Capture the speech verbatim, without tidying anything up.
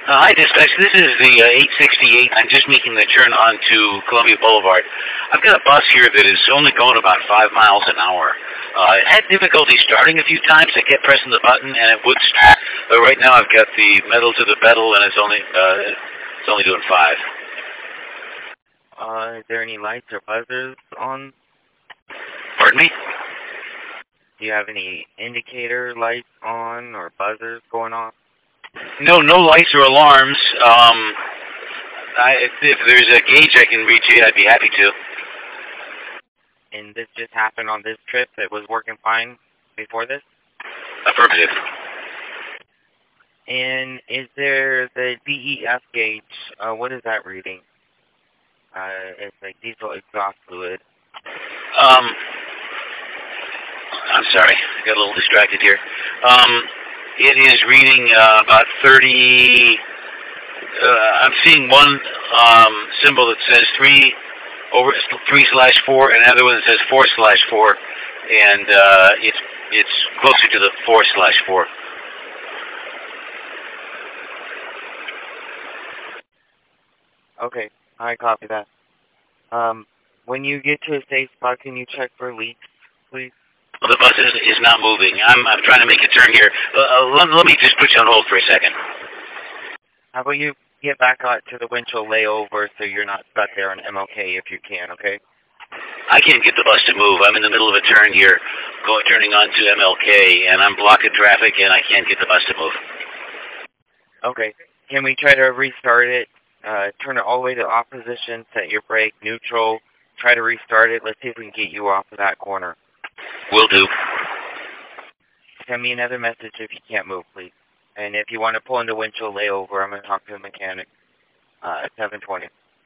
Uh, hi, dispatch. This is the uh, eight sixty-eight. I'm just making the turn onto Columbia Boulevard. I've got a bus here that is only going about five miles an hour. Uh, it had difficulty starting a few times. I kept pressing the button, and it would start. But right now, I've got the metal to the pedal, and it's only uh, it's only doing five. Uh, is there any lights or buzzers on? Pardon me? Do you have any indicator lights on or buzzers going off? No, no lights or alarms. Um, I, if, if there's a gauge I can reach you, I'd be happy to. And this just happened on this trip? It was working fine before this? Affirmative. And is there the D E F gauge? Uh, what is that reading? Uh, it's like diesel exhaust fluid. Um, I'm sorry, I got a little distracted here. Um, it is reading uh, about thirty. Uh, I'm seeing one um, symbol that says three over three slash four, and another one that says four slash four, and uh, it's it's closer to the four slash four. Okay, I copy that. Um, when you get to a safe spot, can you check for leaks, please? Well, the bus is, is not moving. I'm I'm trying to make a turn here. Uh, let, let me just put you on hold for a second. How about you get back out to the windshield layover so you're not stuck there on M L K if you can, okay? I can't get the bus to move. I'm in the middle of a turn here, going turning onto M L K, and I'm blocking traffic, and I can't get the bus to move. Okay. Can we try to restart it? Uh, turn it all the way to opposition, set your brake, neutral, try to restart it. Let's see if we can get you off of that corner. Will do. Send me another message if you can't move, please. And if you want to pull into windshield layover, I'm going to talk to the mechanic uh, at seven twenty.